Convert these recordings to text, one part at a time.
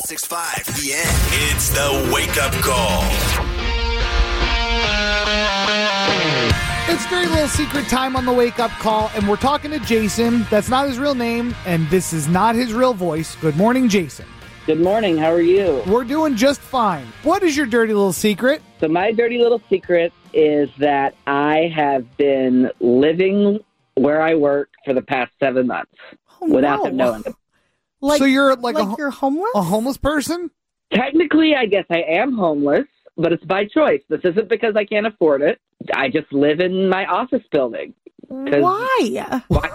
1065 The End. It's the Wake Up Call. It's Dirty Little Secret time on the Wake Up Call, and we're talking to Jason. That's not his real name, and this is not his real voice. Good morning, Jason. Good morning. How are you? We're doing just fine. What is your dirty little secret? So my dirty little secret is that I have been living where I work for the past 7 months without them knowing it. So you're you're homeless? a homeless person? Technically, I guess I am homeless, but it's by choice. This isn't because I can't afford it. I just live in my office building. Why? Why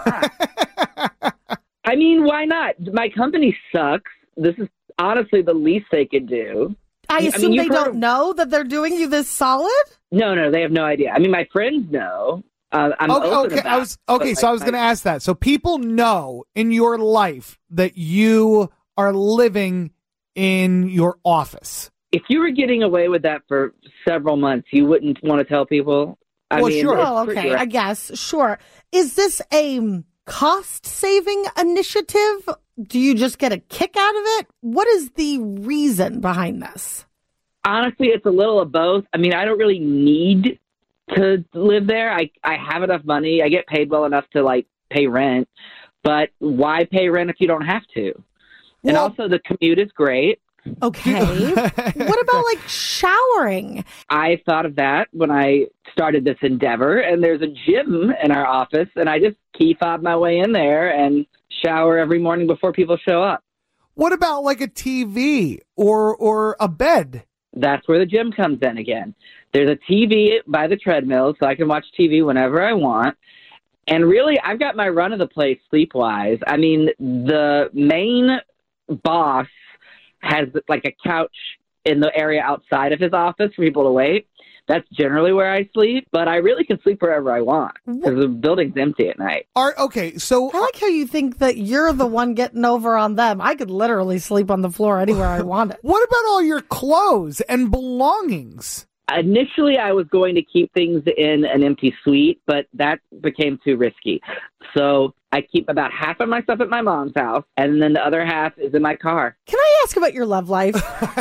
not? I mean, why not? My company sucks. This is honestly the least they could do. I assume they don't know that they're doing you this solid? No, they have no idea. I mean, my friends know. I'm open about it, I was going to ask that. So people know in your life that you are living in your office. If you were getting away with that for several months, you wouldn't want to tell people. Sure. Oh, okay, I guess. Sure. Is this a cost-saving initiative? Do you just get a kick out of it? What is the reason behind this? Honestly, it's a little of both. I mean, I don't really need to live there. I have enough money. I get paid well enough to, pay rent. But why pay rent if you don't have to? And also, the commute is great. Okay. What about, showering? I thought of that when I started this endeavor. And there's a gym in our office. And I just key fob my way in there and shower every morning before people show up. What about, a TV or a bed? That's where the gym comes in again. There's a TV by the treadmill, so I can watch TV whenever I want. And really, I've got my run of the place sleep-wise. I mean, the main boss has, a couch in the area outside of his office for people to wait. That's generally where I sleep, but I really can sleep wherever I want because the building's empty at night. Okay, so I like how you think that you're the one getting over on them. I could literally sleep on the floor anywhere I wanted. What about all your clothes and belongings? Initially, I was going to keep things in an empty suite, but that became too risky. So I keep about half of my stuff at my mom's house, and then the other half is in my car. Can I ask about your love life?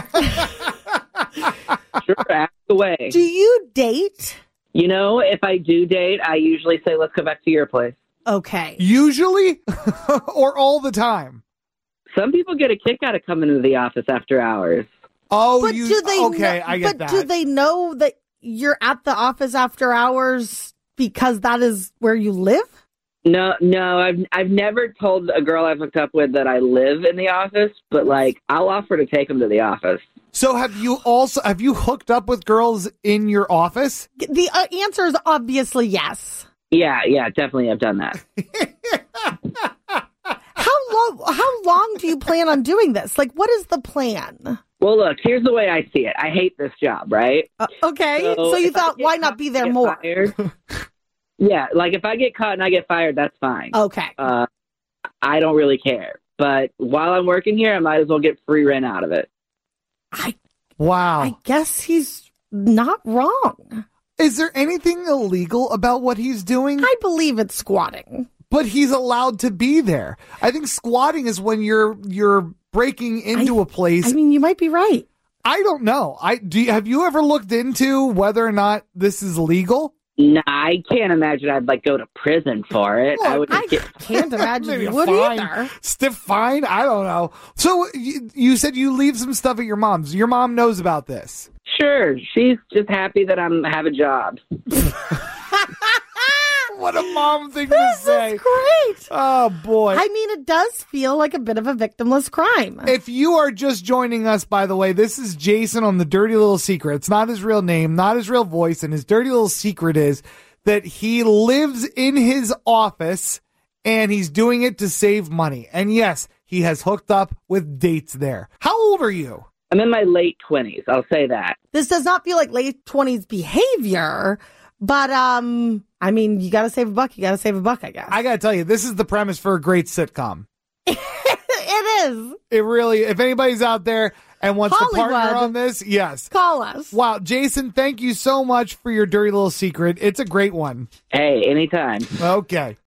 Sure, ask away. Do you date? If I do date, I usually say, let's go back to your place. Okay. Usually? Or all the time? Some people get a kick out of coming into the office after hours. Oh, but do they I get that. But do they know that you're at the office after hours because that is where you live? No, I've never told a girl I've hooked up with that I live in the office, but I'll offer to take them to the office. So have you hooked up with girls in your office? The answer is obviously yes. Yeah, definitely I've done that. How long do you plan on doing this? What is the plan? Well, look, here's the way I see it. I hate this job, right? Okay. So you thought, why not be there more? Yeah, if I get caught and I get fired, that's fine. Okay. I don't really care. But while I'm working here, I might as well get free rent out of it. Wow. I guess he's not wrong. Is there anything illegal about what he's doing? I believe it's squatting. But he's allowed to be there. I think squatting is when you're breaking into a place. I mean, you might be right. I don't know. Have you ever looked into whether or not this is legal? Nah, I can't imagine I'd go to prison for it. Well, I can't imagine you would either. Stiff fine? I don't know. So you said you leave some stuff at your mom's. Your mom knows about this. Sure. She's just happy that I have a job. What a mom thing to say. This is great. Oh, boy. I mean, it does feel like a bit of a victimless crime. If you are just joining us, by the way, this is Jason on the Dirty Little Secret. It's not his real name, not his real voice, and his dirty little secret is that he lives in his office and he's doing it to save money. And yes, he has hooked up with dates there. How old are you? I'm in my late 20s. I'll say that. This does not feel like late 20s behavior, but, I mean, you got to save a buck. You got to save a buck, I guess. I got to tell you, this is the premise for a great sitcom. It is. It really, if anybody's out there and wants Hollywood. to partner on this, yes. Call us. Wow. Jason, thank you so much for your dirty little secret. It's a great one. Hey, anytime. Okay.